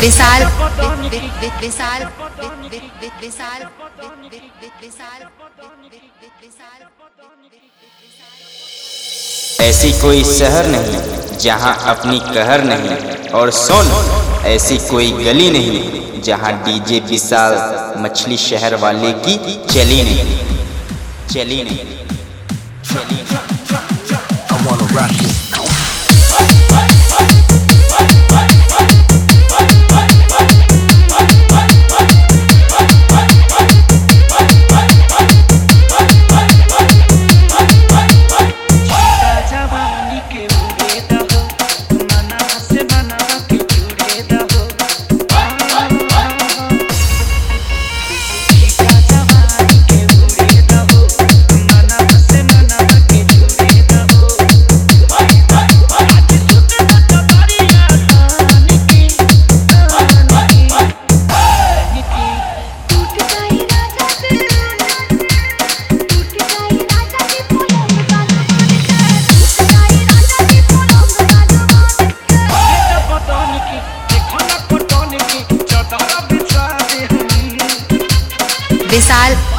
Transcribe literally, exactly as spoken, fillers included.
विशाल विशाल विशाल ऐसी कोई शहर नहीं जहां अपनी कहर नहीं, और सुन ऐसी कोई गली नहीं जहां डीजे विशाल मछली शहर वाले की चली नहीं चली नहीं चली नहीं। I wanna rock it. Vishal